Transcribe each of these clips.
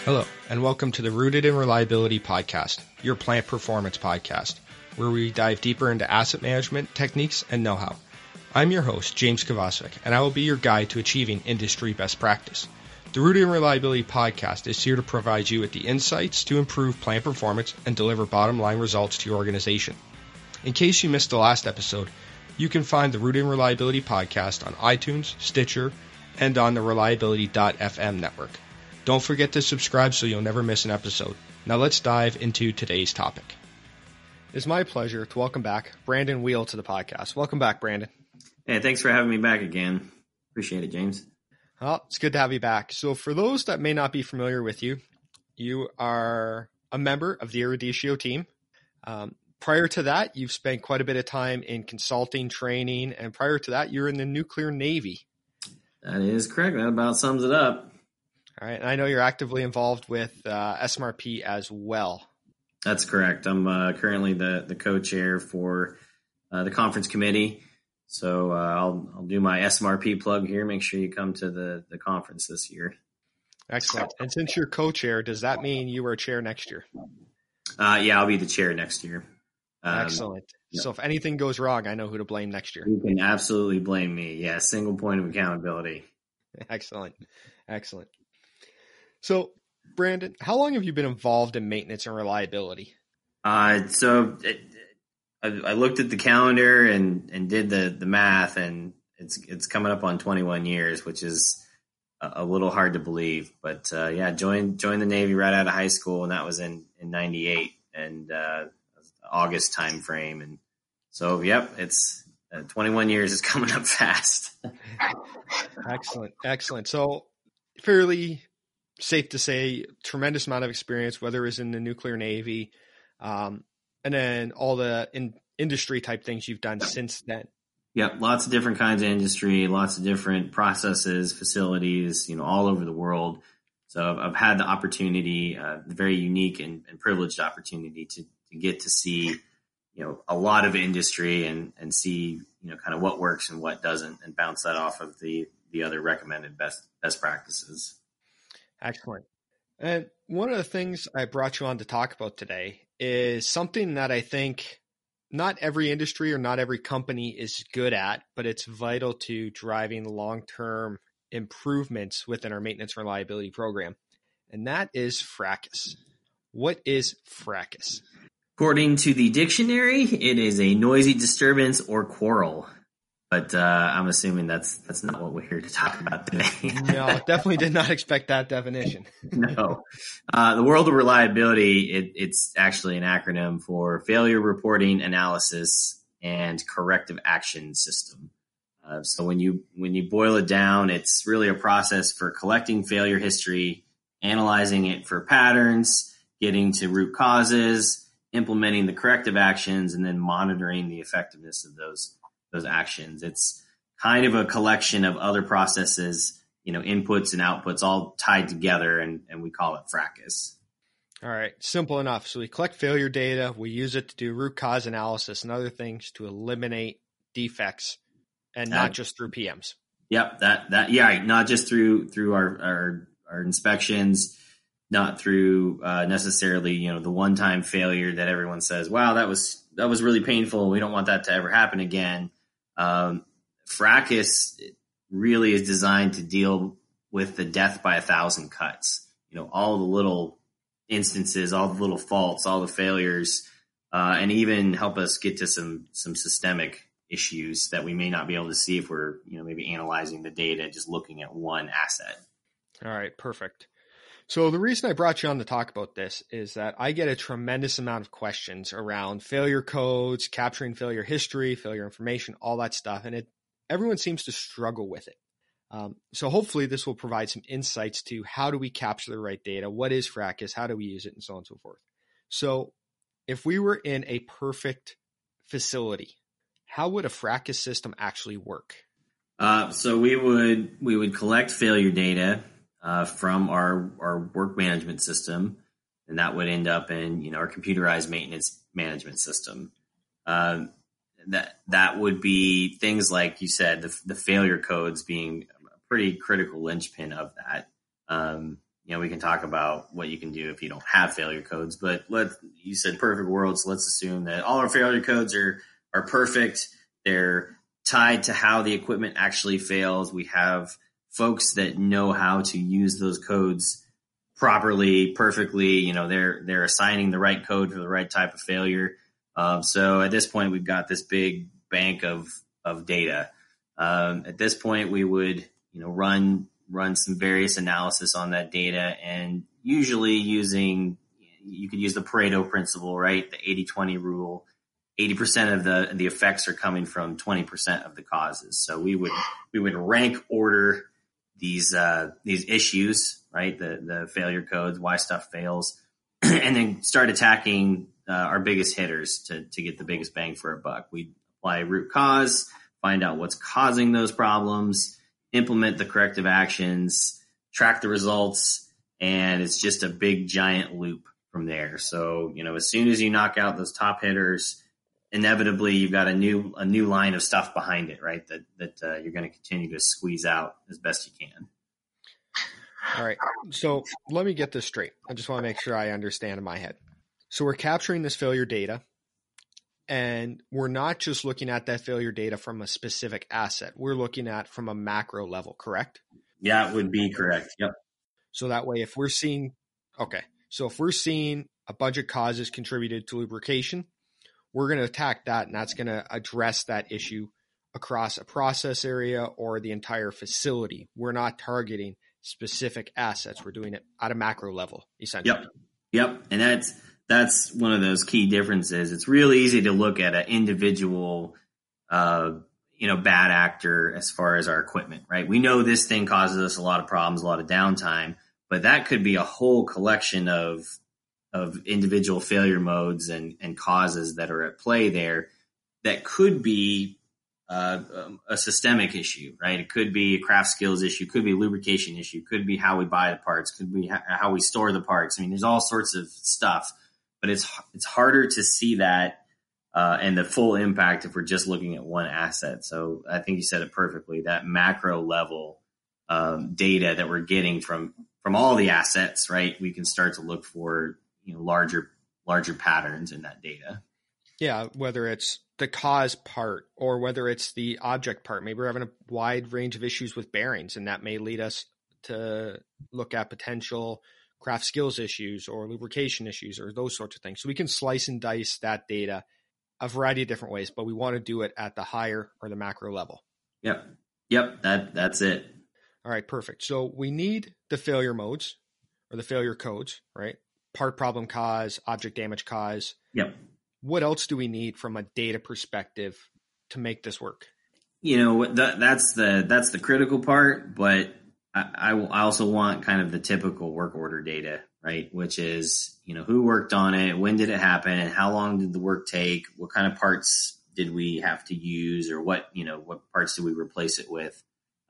Hello, and welcome to the Rooted in Reliability podcast, your plant performance podcast, where we dive deeper into asset management techniques and know-how. I'm your host, James Kovacevic, and I will be your guide to achieving industry best practice. The Rooted in Reliability podcast is here to provide you with the insights to improve plant performance and deliver bottom-line results to your organization. In case you missed the last episode, you can find the Rooted in Reliability podcast on iTunes, Stitcher, and on the Reliability.fm network. Don't forget to subscribe so you'll never miss an episode. Now let's dive into today's topic. It's my pleasure to welcome back Brandon Wheel to the podcast. Welcome back, Brandon. Hey, thanks for having me back again. Appreciate it, James. Well, it's good to have you back. So for those that may not be familiar with you, you are a member of the Eruditio team. Prior to that, you've spent quite a bit of time in consulting, training, and prior to that, you're in the nuclear Navy. That is correct. That about sums it up. All right. And I know you're actively involved with SMRP as well. That's correct. I'm currently the co-chair for the conference committee. So I'll do my SMRP plug here. Make sure you come to the conference this year. Excellent. And since you're co-chair, does that mean you are chair next year? Yeah, I'll be the chair next year. Excellent. Yep. So if anything goes wrong, I know who to blame next year. You can absolutely blame me. Yeah, single point of accountability. Excellent. Excellent. So, Brandon, how long have you been involved in maintenance and reliability? I looked at the calendar and did the math, and it's coming up on 21 years, which is a little hard to believe. But yeah, joined the Navy right out of high school, and that was in 98 and August time frame. And so, yep, it's 21 years is coming up fast. Excellent. So, fairly safe to say, tremendous amount of experience, whether it's in the nuclear Navy, and then all the industry type things you've done since then. Yep, lots of different kinds of industry, lots of different processes, facilities, all over the world. So I've had the opportunity, the very unique and privileged opportunity to get to see, a lot of industry and see, kind of what works and what doesn't, and bounce that off of the other recommended best practices. Excellent. And one of the things I brought you on to talk about today is something that I think not every industry or not every company is good at, but it's vital to driving long-term improvements within our maintenance reliability program. And that is fracas. What is fracas? According to the dictionary, it is a noisy disturbance or quarrel. But I'm assuming that's not what we're here to talk about today. No, definitely did not expect that definition. No. The world of reliability, it's actually an acronym for Failure Reporting Analysis and Corrective Action System. So when you boil it down, it's really a process for collecting failure history, analyzing it for patterns, getting to root causes, implementing the corrective actions, and then monitoring the effectiveness of those actions. It's kind of a collection of other processes, inputs and outputs all tied together, and we call it fracas. All right. Simple enough. So we collect failure data. We use it to do root cause analysis and other things to eliminate defects, and not just through PMs. Yep. Not just through our inspections, not through necessarily, the one-time failure that everyone says, wow, that was really painful. We don't want that to ever happen again. Fracas really is designed to deal with the death by 1,000 cuts. All the little instances, all the little faults, all the failures, and even help us get to some systemic issues that we may not be able to see if we're, maybe analyzing the data, just looking at one asset. All right, perfect. So the reason I brought you on to talk about this is that I get a tremendous amount of questions around failure codes, capturing failure history, failure information, all that stuff. And everyone seems to struggle with it. So hopefully this will provide some insights to how do we capture the right data? What is fracas? How do we use it? And so on and so forth. So if we were in a perfect facility, how would a fracas system actually work? So we would collect failure data from our work management system, and that would end up in our computerized maintenance management system. That would be things like you said, the failure codes being a pretty critical linchpin of that. we can talk about what you can do if you don't have failure codes. But you said perfect world, so let's assume that all our failure codes are perfect. They're tied to how the equipment actually fails. We have folks that know how to use those codes properly, perfectly. They're assigning the right code for the right type of failure. So at this point, we've got this big bank of data. At this point, we would run some various analysis on that data, and usually you could use the Pareto principle, right? The 80-20 rule. 80% of the effects are coming from 20% of the causes. So we would rank order these issues, right? The failure codes, why stuff fails, and then start attacking our biggest hitters to get the biggest bang for a buck. We apply root cause, find out what's causing those problems, implement the corrective actions, track the results, and it's just a big giant loop from there. So, as soon as you knock out those top hitters, inevitably you've got a new line of stuff behind it, right? That you're going to continue to squeeze out as best you can. All right. So let me get this straight. I just want to make sure I understand in my head. So we're capturing this failure data, and we're not just looking at that failure data from a specific asset. We're looking at from a macro level, correct? Yeah, it would be correct. Yep. So that way, if we're seeing a bunch of causes contributed to lubrication, we're going to attack that, and that's going to address that issue across a process area or the entire facility. We're not targeting specific assets. We're doing it at a macro level, essentially. Yep. And that's one of those key differences. It's really easy to look at an individual, bad actor as far as our equipment, right? We know this thing causes us a lot of problems, a lot of downtime, but that could be a whole collection of individual failure modes and causes that are at play there that could be a systemic issue, right? It could be a craft skills issue, could be a lubrication issue, could be how we buy the parts, could be how we store the parts. I mean, there's all sorts of stuff, but it's harder to see that and the full impact if we're just looking at one asset. So I think you said it perfectly, that macro level data that we're getting from all the assets, right? We can start to look for larger patterns in that data. Yeah, whether it's the cause part or whether it's the object part. Maybe we're having a wide range of issues with bearings, and that may lead us to look at potential craft skills issues or lubrication issues or those sorts of things. So we can slice and dice that data a variety of different ways, but we want to do it at the higher or the macro level. Yep. That's it. All right, perfect. So we need the failure modes or the failure codes, right? Part problem cause, object damage cause. Yep. What else do we need from a data perspective to make this work? That's the critical part, but I also want kind of the typical work order data, right? Which is, who worked on it, when did it happen, and how long did the work take? What kind of parts did we have to use, or what parts did we replace it with?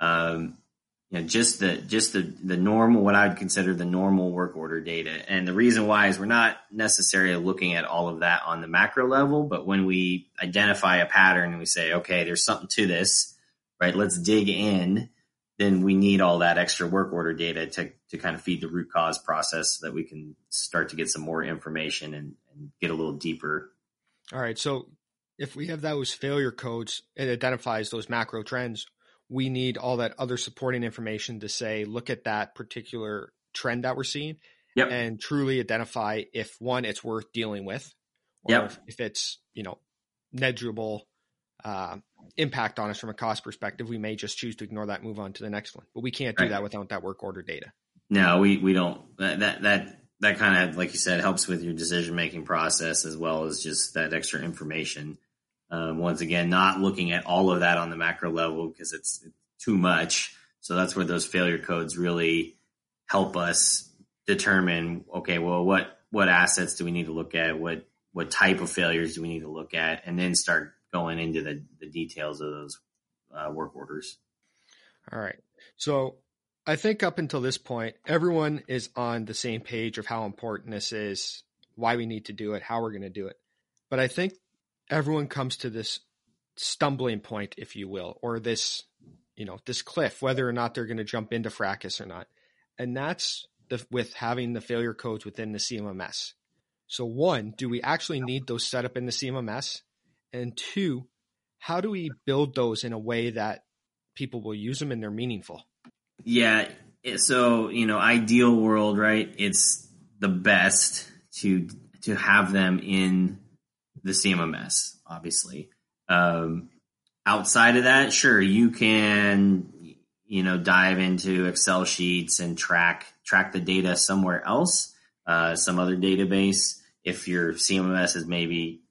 Just the normal, what I would consider the normal work order data. And the reason why is we're not necessarily looking at all of that on the macro level, but when we identify a pattern and we say, okay, there's something to this, right? Let's dig in. Then we need all that extra work order data to kind of feed the root cause process so that we can start to get some more information and get a little deeper. All right. So if we have those failure codes, it identifies those macro trends. We need all that other supporting information to say, look at that particular trend that we're seeing and truly identify if one, it's worth dealing with, or if it's, negligible impact on us from a cost perspective. We may just choose to ignore that and move on to the next one, but we can't do that without that work order data. No, we don't. That kind of, like you said, helps with your decision-making process as well as just that extra information. Once again, not looking at all of that on the macro level because it's too much. So that's where those failure codes really help us determine, okay, well, what assets do we need to look at? What type of failures do we need to look at? And then start going into the details of those work orders. All right. So I think up until this point, everyone is on the same page of how important this is, why we need to do it, how we're going to do it. But I think everyone comes to this stumbling point, if you will, or this cliff, whether or not they're going to jump into Fracus or not. And that's with having the failure codes within the CMMS. So one, do we actually need those set up in the CMMS? And two, how do we build those in a way that people will use them and they're meaningful? Yeah. So, ideal world, right? It's the best to have them in the CMMS, obviously. Outside of that, sure, you can, dive into Excel sheets and track the data somewhere else, some other database. If your CMMS is maybe,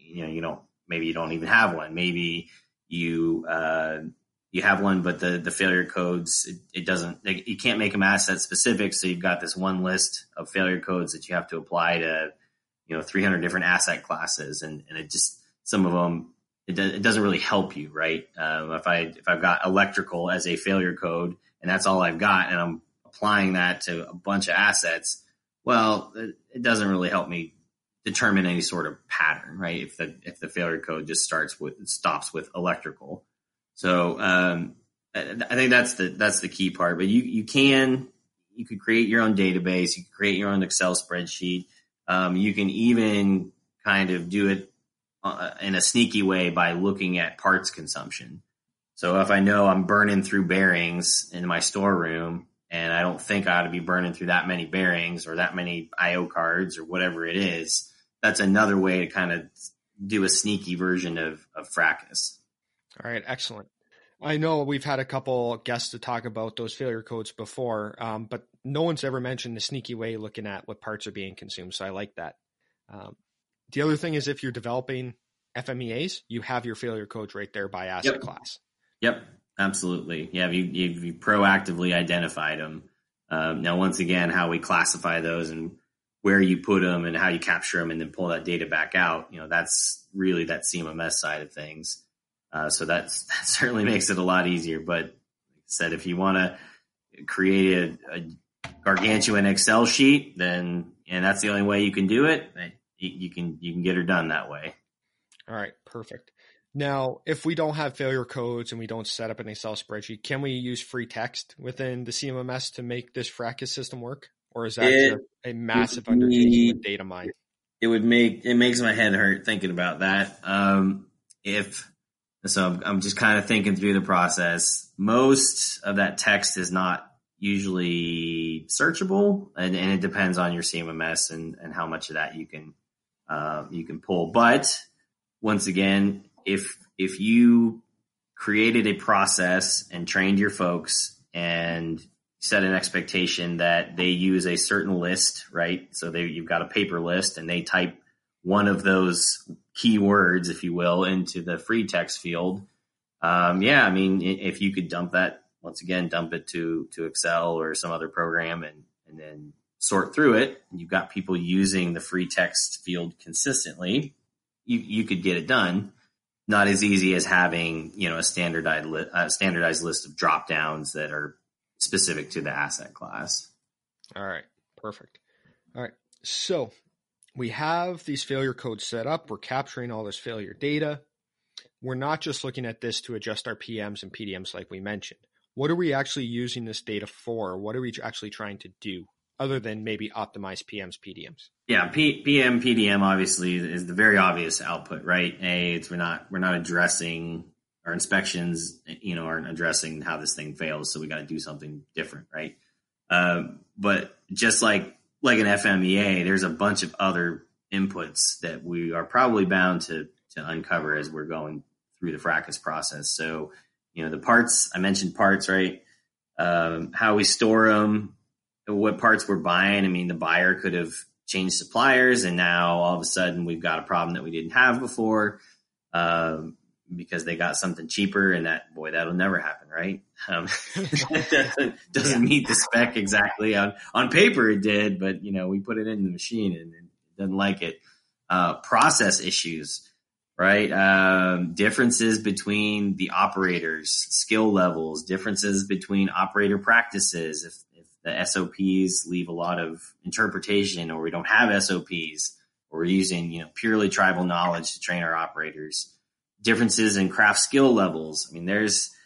maybe you don't even have one. Maybe you have one, but the failure codes, it doesn't, you can't make them asset specific. So you've got this one list of failure codes that you have to apply to, 300 different asset classes. And it just, some of them, it doesn't really help you, right? If I've got electrical as a failure code and that's all I've got and I'm applying that to a bunch of assets, well, it doesn't really help me determine any sort of pattern, right? If the failure code just stops with electrical. So I think that's the key part. But you could create your own database, you could create your own Excel spreadsheet. You can even kind of do it in a sneaky way by looking at parts consumption. So if I know I'm burning through bearings in my storeroom and I don't think I ought to be burning through that many bearings or that many IO cards or whatever it is, that's another way to kind of do a sneaky version of Fracus. All right, excellent. I know we've had a couple guests to talk about those failure codes before, but no one's ever mentioned the sneaky way looking at what parts are being consumed. So I like that. The other thing is if you're developing FMEAs, you have your failure codes right there by asset class. Yep, absolutely. Yeah, you proactively identified them. Now, once again, how we classify those and where you put them and how you capture them and then pull that data back out, that's really that CMMS side of things. So that certainly makes it a lot easier. But like I said, if you want to create a gargantuan Excel sheet, and that's the only way you can do it, you can get her done that way. All right, perfect. Now, if we don't have failure codes and we don't set up an Excel spreadsheet, can we use free text within the CMMS to make this Fracus system work? Or is that a massive undertaking with data mine? It makes my head hurt thinking about that. So I'm just kind of thinking through the process. Most of that text is not usually searchable, and it depends on your CMMS and how much of that you can pull. But once again, if you created a process and trained your folks and set an expectation that they use a certain list, right? So you've got a paper list and they type one of those keywords, if you will, into the free text field. If you could dump it to Excel or some other program and then sort through it, and you've got people using the free text field consistently, you could get it done. Not as easy as having, a standardized list of drop downs that are specific to the asset class. All right, perfect. All right, so we have these failure codes set up. We're capturing all this failure data. We're not just looking at this to adjust our PMs and PDMs like we mentioned. What are we actually using this data for? What are we actually trying to do other than maybe optimize PMs, PDMs? Yeah, PM, PDM obviously is the very obvious output, right? We're not addressing our inspections, aren't addressing how this thing fails. So we got to do something different, right? But just like an FMEA, there's a bunch of other inputs that we are probably bound to uncover as we're going through the Fracus process. So, the parts, I mentioned parts, right? How we store them, what parts we're buying. I mean, the buyer could have changed suppliers and now all of a sudden we've got a problem that we didn't have before because they got something cheaper, and that'll never happen, right? Doesn't meet the spec exactly. On paper it did, but we put it in the machine and it doesn't like it. Process issues, right? Differences between the operators, skill levels, differences between operator practices. If the SOPs leave a lot of interpretation, or we don't have SOPs, or we're using, purely tribal knowledge to train our operators. Differences in craft skill levels. I mean, there's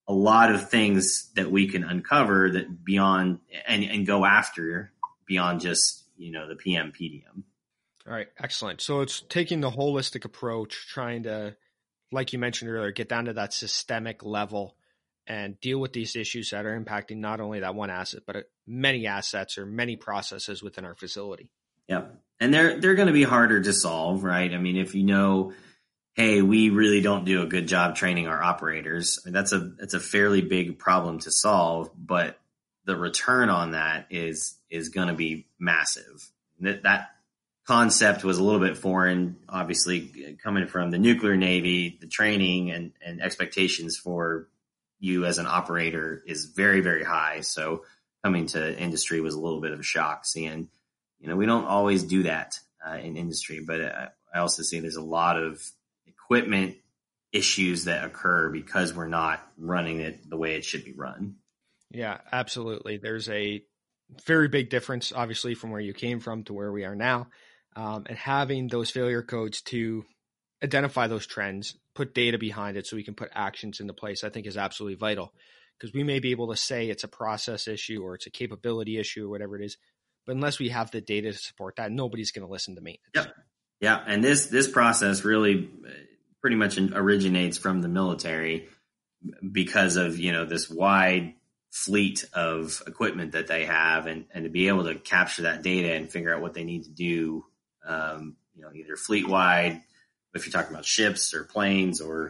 a lot of things that we can uncover that beyond and go after beyond just, the PM PDM. All right. Excellent. So it's taking the holistic approach, trying to, like you mentioned earlier, get down to that systemic level and deal with these issues that are impacting not only that one asset, but many assets or many processes within our facility. Yep. And they're going to be harder to solve, right? I mean, if hey, we really don't do a good job training our operators, that's a fairly big problem to solve, but the return on that is going to be massive. That concept was a little bit foreign, obviously coming from the nuclear Navy. The training and expectations for you as an operator is very, very high. So coming to industry was a little bit of a shock, seeing, we don't always do that in industry, but I also see there's a lot of equipment issues that occur because we're not running it the way it should be run. Yeah, absolutely. There's a very big difference, obviously, from where you came from to where we are now. And having those failure codes to identify those trends, put data behind it so we can put actions into place, I think is absolutely vital, because we may be able to say it's a process issue or it's a capability issue or whatever it is, but unless we have the data to support that, nobody's going to listen to maintenance. Yep. Yeah. And this process really pretty much originates from the military because of, this wide fleet of equipment that they have, and to be able to capture that data and figure out what they need to do, either fleet wide, if you're talking about ships or planes or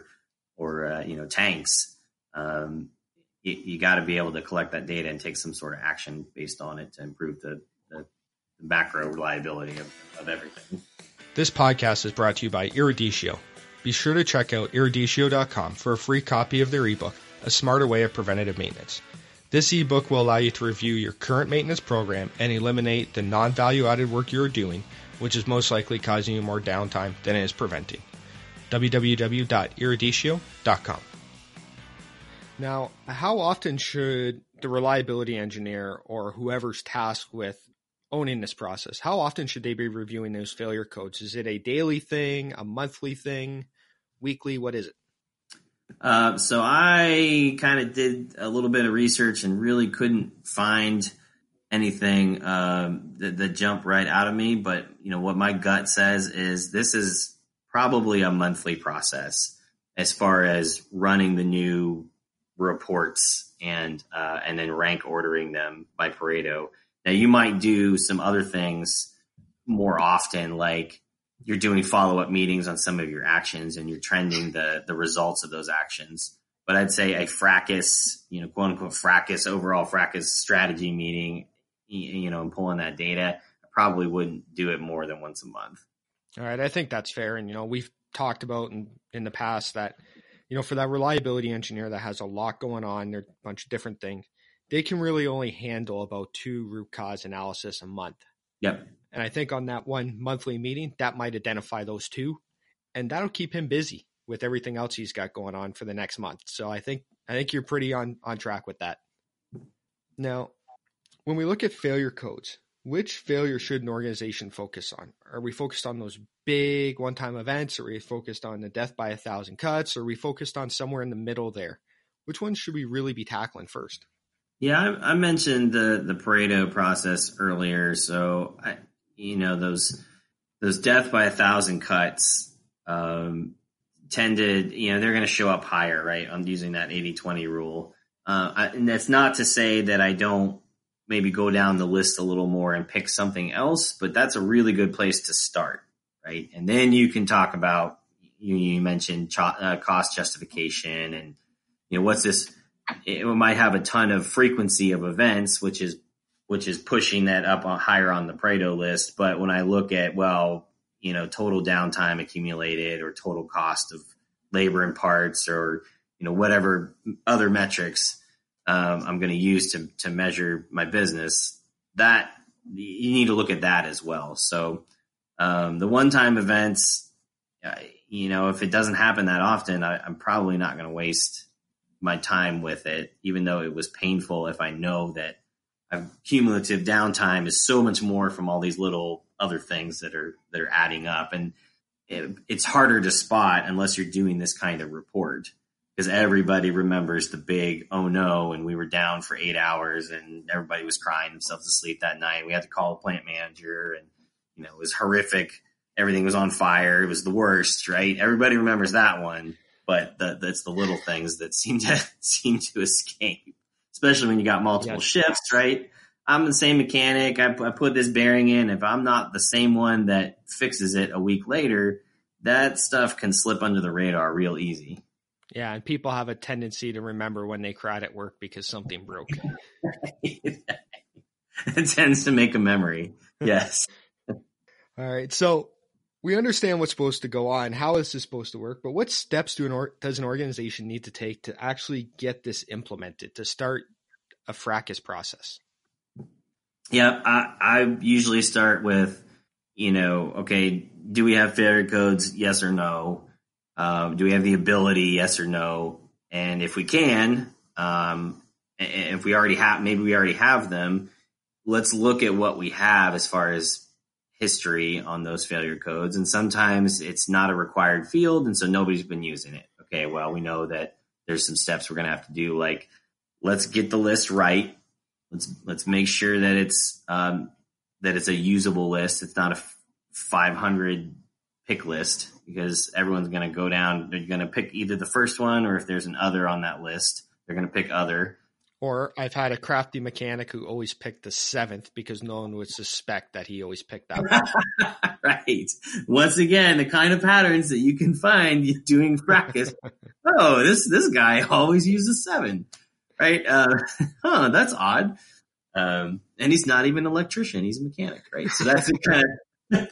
tanks, you got to be able to collect that data and take some sort of action based on it to improve the macro reliability of everything. This podcast is brought to you by Eruditio. Be sure to check out eruditio.com for a free copy of their ebook, A Smarter Way of Preventative Maintenance. This ebook will allow you to review your current maintenance program and eliminate the non-value added work you're doing, which is most likely causing you more downtime than it is preventing. www.eruditio.com. Now, how often should the reliability engineer or whoever's tasked with owning this process, how often should they be reviewing those failure codes? Is it a daily thing, a monthly thing, weekly? What is it? So I kind of did a little bit of research and really couldn't find anything that jumped right out of me. But, what my gut says is this is probably a monthly process as far as running the new reports and then rank ordering them by Pareto. Now, you might do some other things more often, like you're doing follow-up meetings on some of your actions and you're trending the results of those actions. But I'd say a fracas, quote unquote fracas, overall fracas strategy meeting, and pulling that data, I probably wouldn't do it more than once a month. All right. I think that's fair. And, we've talked about in the past that, for that reliability engineer that has a lot going on, there's a bunch of different things, they can really only handle about 2 root cause analysis a month. Yep. And I think on that one monthly meeting, that might identify those 2, and that'll keep him busy with everything else he's got going on for the next month. So I think you're pretty on track with that. Now, when we look at failure codes, which failure should an organization focus on? Are we focused on those big one-time events? Are we focused on the death by 1,000 cuts? Or are we focused on somewhere in the middle there? Which one should we really be tackling first? Yeah, I mentioned the Pareto process earlier. So, those death by 1,000 cuts tended, they're going to show up higher, right? I'm using that 80-20 rule. And that's not to say that I don't maybe go down the list a little more and pick something else, but that's a really good place to start, right? And then you can talk about, you mentioned cost justification and, what's this? It might have a ton of frequency of events, which is pushing that up higher on the Pareto list. But when I look at, total downtime accumulated or total cost of labor and parts or, whatever other metrics I'm going to use to measure my business, that you need to look at that as well. So the one-time events, if it doesn't happen that often, I'm probably not going to waste my time with it, even though it was painful if I know that cumulative downtime is so much more from all these little other things that are adding up. And it's harder to spot unless you're doing this kind of report. because everybody remembers the big, oh no, and we were down for 8 hours and everybody was crying themselves to sleep that night. We had to call a plant manager and, it was horrific. Everything was on fire. It was the worst, right? Everybody remembers that one, but that's the little things that seem to escape, especially when you got multiple shifts, right? I'm the same mechanic. I put this bearing in. If I'm not the same one that fixes it a week later, that stuff can slip under the radar real easy. Yeah, and people have a tendency to remember when they cried at work because something broke. It tends to make a memory. Yes. All right. So we understand what's supposed to go on. How is this supposed to work? But what steps does an organization need to take to actually get this implemented, to start a fracas process? Yeah, I usually start with, okay, do we have failure codes? Yes or no? Do we have the ability? Yes or no? And if we can, if we already have, maybe we already have them, let's look at what we have as far as history on those failure codes. And sometimes it's not a required field, and so nobody's been using it. Okay, well, we know that there's some steps we're going to have to do, like let's get the list right. Let's make sure that it's a usable list. It's not a 500 pick list, because everyone's going to go down. They're going to pick either the first one, or if there's an other on that list, they're going to pick other. Or I've had a crafty mechanic who always picked the 7th because no one would suspect that he always picked that one. Right. Once again, the kind of patterns that you can find doing practice. Oh, this guy always uses 7. Right. That's odd. And he's not even an electrician. He's a mechanic. Right. So that's the kind of,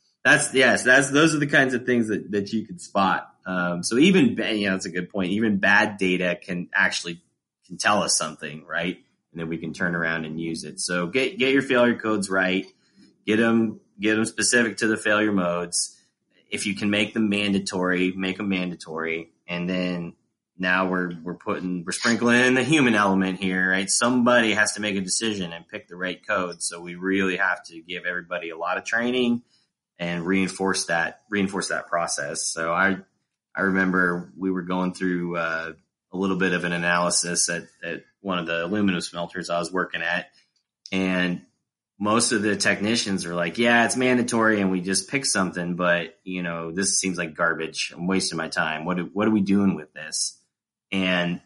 those are the kinds of things that you could spot. So even, that's a good point. Even bad data can tell us something, right? And then we can turn around and use it. So get your failure codes right. Get them specific to the failure modes. If you can make them mandatory, make them mandatory. And then now we're sprinkling in the human element here, right? Somebody has to make a decision and pick the right code. So we really have to give everybody a lot of training and reinforce that process. So I remember we were going through a little bit of an analysis at one of the aluminum smelters I was working at, and most of the technicians were like, yeah, it's mandatory and we just pick something, but this seems like garbage. I'm wasting my time. What are we doing with this? And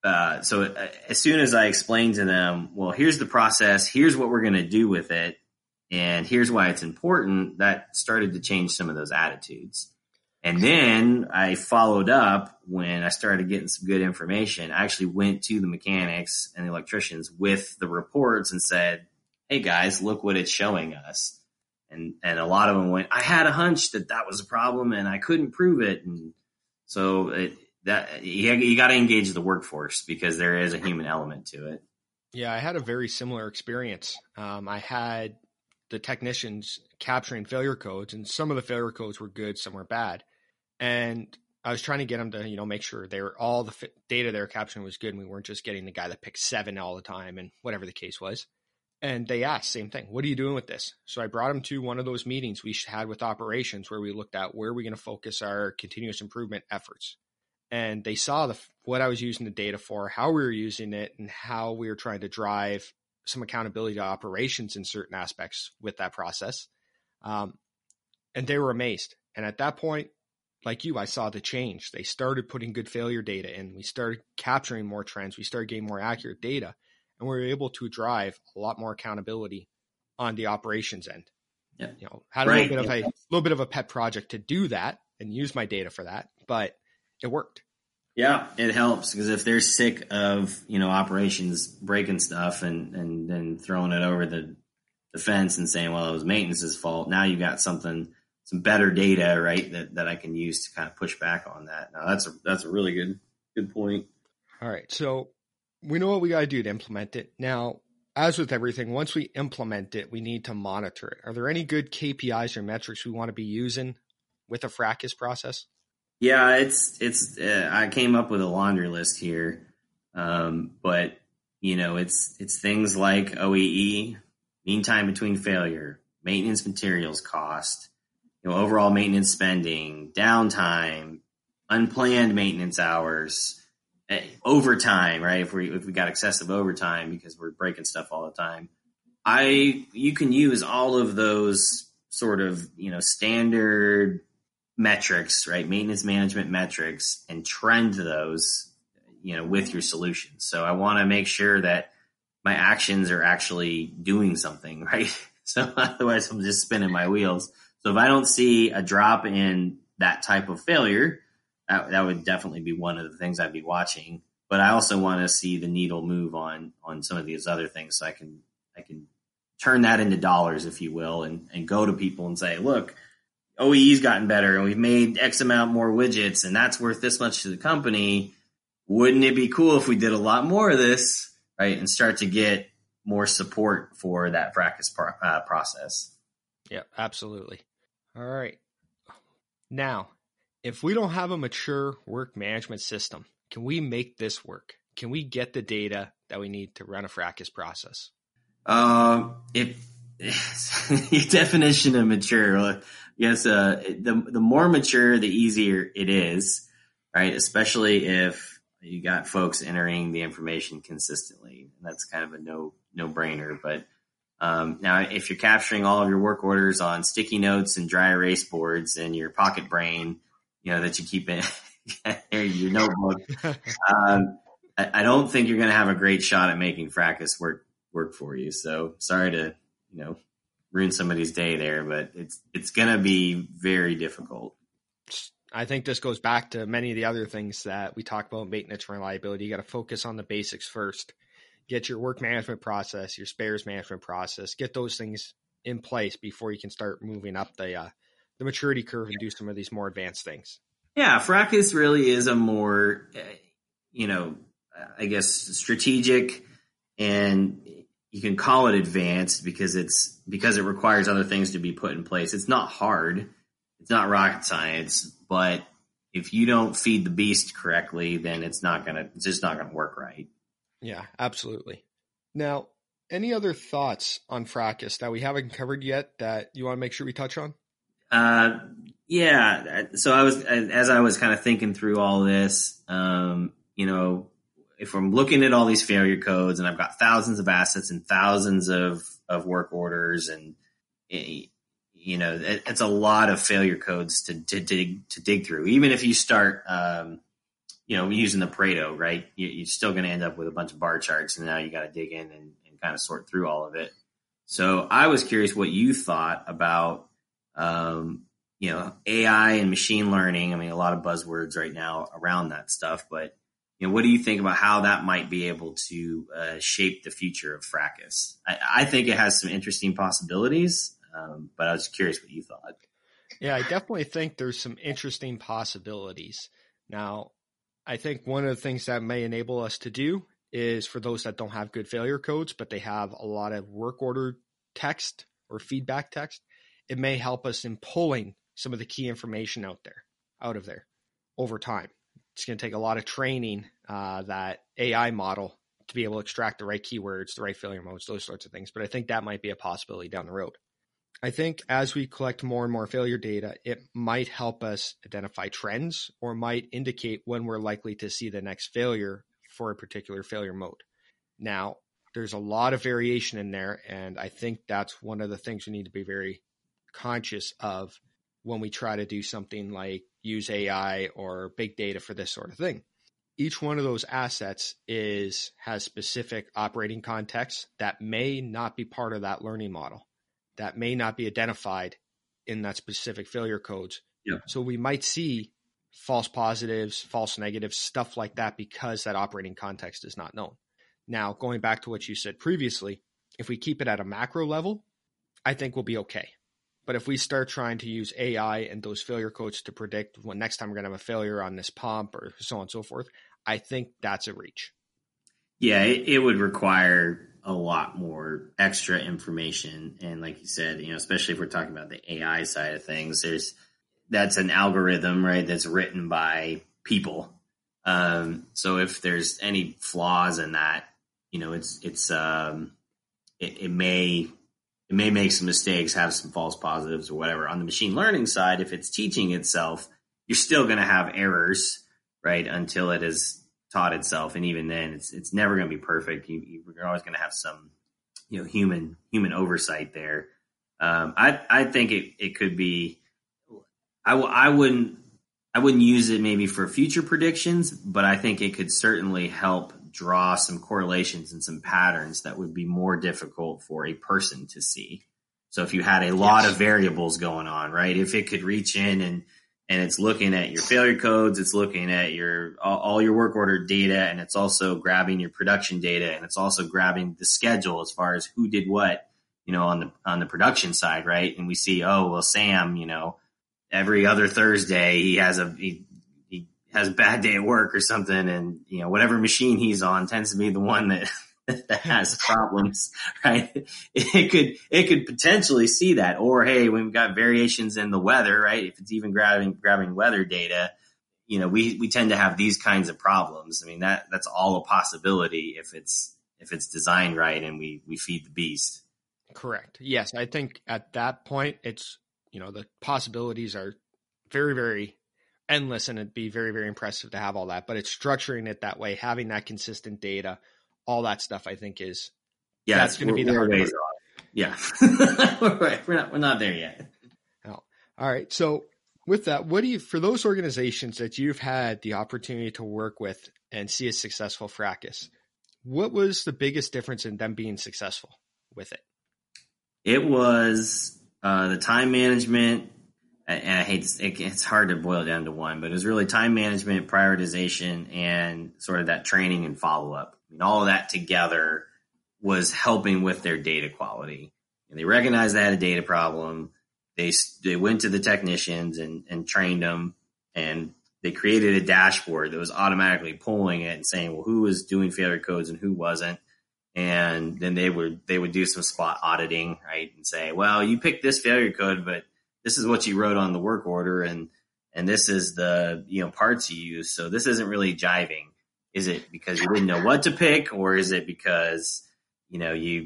so as soon as I explained to them, well, here's the process, here's what we're going to do with it, and here's why it's important, that started to change some of those attitudes. And then I followed up when I started getting some good information. I actually went to the mechanics and the electricians with the reports and said, hey guys, look what it's showing us. And a lot of them went, I had a hunch that was a problem and I couldn't prove it. And so you got to engage the workforce, because there is a human element to it. Yeah, I had a very similar experience. I had the technicians capturing failure codes, and some of the failure codes were good, some were bad. And I was trying to get them to, make sure all the data they were capturing was good, and we weren't just getting the guy that picked 7 all the time and whatever the case was. And they asked, same thing, what are you doing with this? So I brought them to one of those meetings we had with operations where we looked at where are we going to focus our continuous improvement efforts. And they saw what I was using the data for, how we were using it, and how we were trying to drive some accountability to operations in certain aspects with that process. And they were amazed. And at that point, like you, I saw the change. They started putting good failure data in. We started capturing more trends. We started getting more accurate data, and we were able to drive a lot more accountability on the operations end. Yeah. Had a little bit of a pet project to do that and use my data for that, but it worked. Yeah, it helps, because if they're sick of, operations breaking stuff and then throwing it over the fence and saying, well, it was maintenance's fault. Now you got some better data, right, that I can use to kind of push back on that. Now that's a really good point. All right. So we know what we got to do to implement it. Now, as with everything, once we implement it, we need to monitor it. Are there any good KPIs or metrics we want to be using with a fracas process? Yeah, it's I came up with a laundry list here. But it's things like OEE, mean time between failure, maintenance materials cost, overall maintenance spending, downtime, unplanned maintenance hours, overtime, right? If we got excessive overtime because we're breaking stuff all the time, you can use all of those sort of, standard metrics, right? Maintenance management metrics, and trend those, with your solutions. So I want to make sure that my actions are actually doing something, right? So otherwise I'm just spinning my wheels. So if I don't see a drop in that type of failure, that would definitely be one of the things I'd be watching. But I also want to see the needle move on some of these other things, so I can turn that into dollars, if you will, and go to people and say, look, OEE's gotten better and we've made X amount more widgets and that's worth this much to the company. Wouldn't it be cool if we did a lot more of this, right? And start to get more support for that practice process. Yeah, absolutely. All right. Now, if we don't have a mature work management system, can we make this work? Can we get the data that we need to run a Fracus process? Your definition of mature, yes, the more mature, the easier it is, right? Especially if you got folks entering the information consistently. That's kind of a no brainer. But now, if you're capturing all of your work orders on sticky notes and dry erase boards and your Pocket Brain, that you keep in your notebook, I don't think you're going to have a great shot at making Fracus work for you. So sorry to, ruin somebody's day there, but it's going to be very difficult. I think this goes back to many of the other things that we talk about, maintenance and reliability. You got to focus on the basics first. Get your work management process, your spares management process, get those things in place before you can start moving up the maturity curve and do some of these more advanced things. Yeah, Fracus really is a more, I guess, strategic, and you can call it advanced because it requires other things to be put in place. It's not hard. It's not rocket science, but if you don't feed the beast correctly, then it's just not gonna work right. Yeah, absolutely. Now, any other thoughts on Fracus that we haven't covered yet that you want to make sure we touch on? Yeah. So as I was kind of thinking through all this, if I'm looking at all these failure codes and I've got thousands of assets and thousands of work orders, and it's a lot of failure codes to dig through. Even if you start, using the Pareto, right? You're still going to end up with a bunch of bar charts, and now you got to dig in and kind of sort through all of it. So I was curious what you thought about, AI and machine learning. I mean, a lot of buzzwords right now around that stuff, but what do you think about how that might be able to shape the future of Fracus? I think it has some interesting possibilities, but I was curious what you thought. Yeah, I definitely think there's some interesting possibilities. Now, I think one of the things that may enable us to do is, for those that don't have good failure codes, but they have a lot of work order text or feedback text, it may help us in pulling some of the key information out of there over time. It's going to take a lot of training, that AI model, to be able to extract the right keywords, the right failure modes, those sorts of things. But I think that might be a possibility down the road. I think as we collect more and more failure data, it might help us identify trends, or might indicate when we're likely to see the next failure for a particular failure mode. Now, there's a lot of variation in there, and I think that's one of the things we need to be very conscious of when we try to do something like use AI or big data for this sort of thing. Each one of those assets has specific operating context that may not be part of that learning model, that may not be identified in that specific failure codes. Yeah. So we might see false positives, false negatives, stuff like that, because that operating context is not known. Now, going back to what you said previously, if we keep it at a macro level, I think we'll be okay. But if we start trying to use AI and those failure codes to predict when next time we're going to have a failure on this pump or so on and so forth, I think that's a reach. Yeah, it would require a lot more extra information. And like you said, especially if we're talking about the AI side of things, that's an algorithm, right? That's written by people. So if there's any flaws in that, it may make some mistakes, have some false positives or whatever. On the machine learning side, if it's teaching itself, you're still going to have errors, right? Until it has taught itself. And even then, it's never going to be perfect. You're always going to have some, human oversight there. I think it could be. I wouldn't use it maybe for future predictions, but I think it could certainly help draw some correlations and some patterns that would be more difficult for a person to see. So if you had a lot of variables going on, right? If it could reach in and it's looking at your failure codes, it's looking at all your work order data, and it's also grabbing your production data, and it's also grabbing the schedule as far as who did what, on the production side, right? And we see, Sam, every other Thursday he has a bad day at work or something, and whatever machine he's on tends to be the one that has problems, right? It could potentially see that. Or hey, when we've got variations in the weather, right? If it's even grabbing weather data, we tend to have these kinds of problems. I mean, that's all a possibility if it's designed right and we feed the beast. Correct. Yes, I think at that point it's the possibilities are very, very endless, and it'd be very, very impressive to have all that. But it's structuring it that way, having that consistent data, all that stuff, I think that's going to be the hard part. Yeah. We're not there yet. No. All right. So with that, for those organizations that you've had the opportunity to work with and see a successful Fracus, what was the biggest difference in them being successful with it? It was the time management. And I hate it's hard to boil down to one, but it was really time management, prioritization, and sort of that training and follow-up. I mean, all of that together was helping with their data quality. And they recognized they had a data problem. They went to the technicians and trained them, and they created a dashboard that was automatically pulling it and saying, well, who was doing failure codes and who wasn't. And then they would do some spot auditing, right? And say, well, you picked this failure code, but this is what you wrote on the work order, and this is the parts you use. So this isn't really jiving. Is it because you didn't know what to pick, or is it because you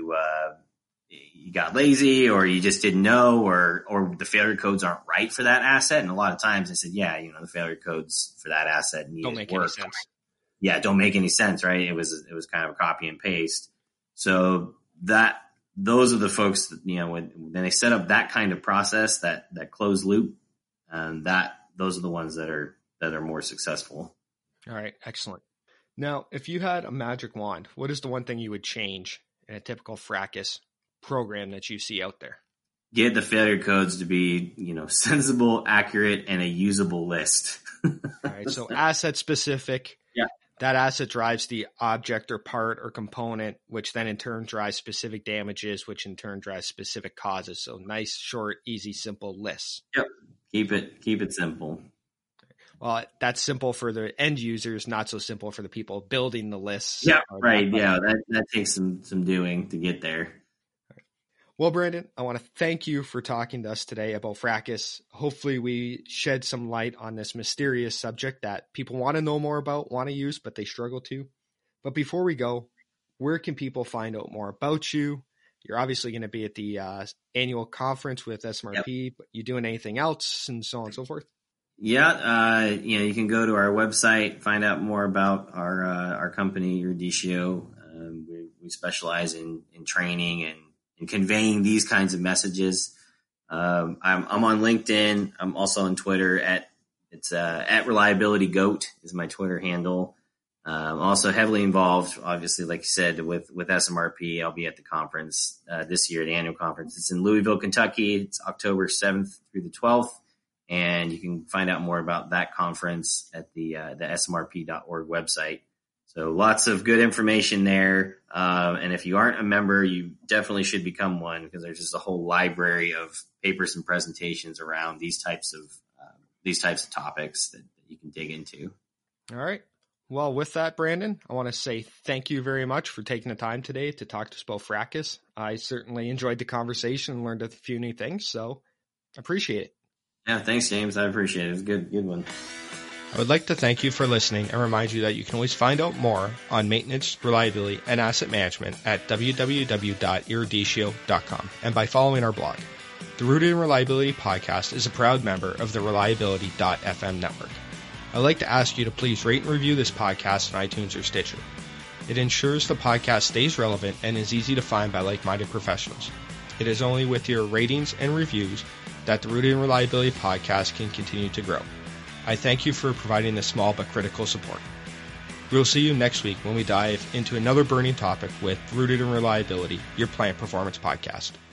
got lazy, or you just didn't know, or the failure codes aren't right for that asset? And a lot of times I said, the failure codes for that asset don't make any sense. Yeah, don't make any sense, right? It was kind of a copy and paste. So those are the folks that, when they set up that kind of process, that closed loop, those are the ones that are more successful. All right. Excellent. Now, if you had a magic wand, what is the one thing you would change in a typical Fracus program that you see out there? Get the failure codes to be, sensible, accurate, and a usable list. All right. So asset specific. Yeah. That asset drives the object or part or component, which then in turn drives specific damages, which in turn drives specific causes. So nice, short, easy, simple lists. Yep. Keep it simple. Well, that's simple for the end users, not so simple for the people building the lists. Yeah, right. Yeah, that takes some doing to get there. Well, Brandon, I want to thank you for talking to us today about Fracus. Hopefully we shed some light on this mysterious subject that people want to know more about, want to use, but they struggle to. But before we go, where can people find out more about you? You're obviously going to be at the annual conference with SMRP, Yep. But you doing anything else and so on and so forth? Yeah, you can go to our website, find out more about our company, Eruditio. We specialize in training and conveying these kinds of messages. I'm on LinkedIn. I'm also on Twitter at ReliabilityGoat is my Twitter handle. I'm also heavily involved, obviously, like you said, with SMRP. I'll be at the conference this year, the annual conference. It's in Louisville, Kentucky. It's October 7th through the 12th. And you can find out more about that conference at the smrp.org website. So lots of good information there. And if you aren't a member, you definitely should become one, because there's just a whole library of papers and presentations around these types of topics that you can dig into. All right. Well, with that, Brandon, I want to say thank you very much for taking the time today to talk to us about Fracus. I certainly enjoyed the conversation and learned a few new things, so I appreciate it. Yeah, thanks, James. I appreciate it. It was a good one. I would like to thank you for listening and remind you that you can always find out more on maintenance, reliability, and asset management at www.eruditio.com and by following our blog. The Rooted in Reliability podcast is a proud member of the Reliability.fm network. I'd like to ask you to please rate and review this podcast on iTunes or Stitcher. It ensures the podcast stays relevant and is easy to find by like-minded professionals. It is only with your ratings and reviews that the Rooted in Reliability podcast can continue to grow. I thank you for providing this small but critical support. We'll see you next week when we dive into another burning topic with Rooted in Reliability, your plant performance podcast.